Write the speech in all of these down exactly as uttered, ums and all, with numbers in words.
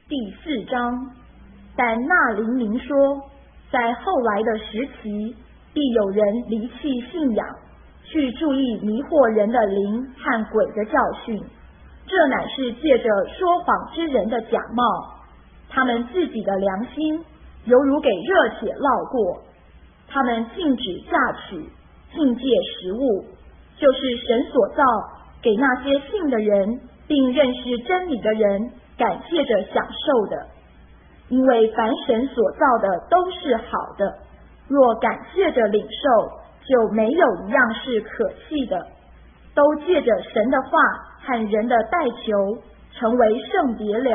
第四章。但那灵明说，在后来的时期，必有人离弃信仰，去注意迷惑人的灵和鬼的教训，这乃是借着说谎之人的假冒，他们自己的良心犹如给热铁烙过，他们禁止嫁娶，禁戒食物，就是神所造给那些信的人并认识真理的人感谢着享受的。因为凡神所造的都是好的，若感谢着领受，就没有一样是可弃的，都借着神的话和人的代求成为圣别了。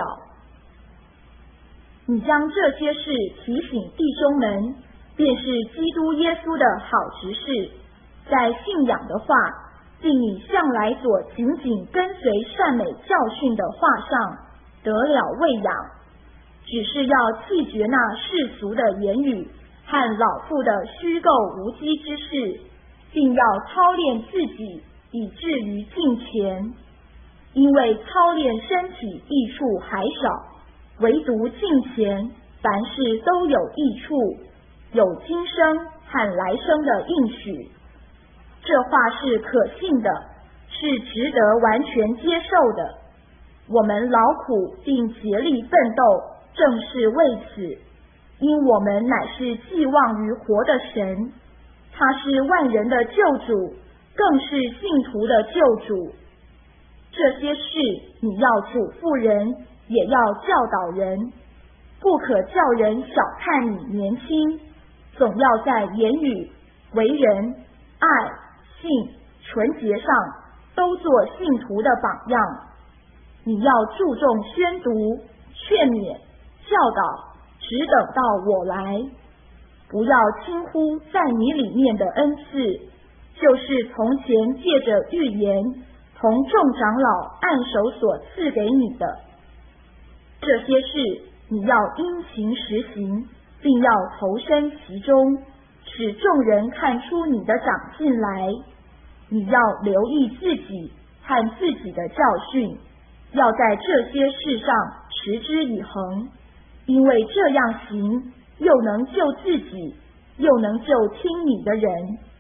你将这些事提醒弟兄们，便是基督耶稣的好执事，在信仰的话，并你向来所紧紧跟随善美教训的话上得了喂养，只是要弃绝那世俗的言语和老妇的虚构无稽之事，并要操练自己以至于敬虔。因为操练身体益处还少，唯独敬虔凡事都有益处，有今生和来生的应许。这话是可信的，是值得完全接受的。我们劳苦并竭力奋斗，正是为此，因我们乃是寄望于活的神，他是万人的救主，更是信徒的救主。这些事你要嘱咐人，也要教导人，不可叫人小看你年轻，总要在言语、为人、爱、信、纯洁上都做信徒的榜样。你要注重宣读、劝勉、教导，只等到我来。不要轻忽在你里面的恩赐，就是从前借着预言同众长老按手所赐给你的。这些事你要殷勤实行，并要投身其中，使众人看出你的长进来。你要留意自己和自己的教训，要在这些事上持之以恒，因为这样行，又能救自己，又能救听你的人。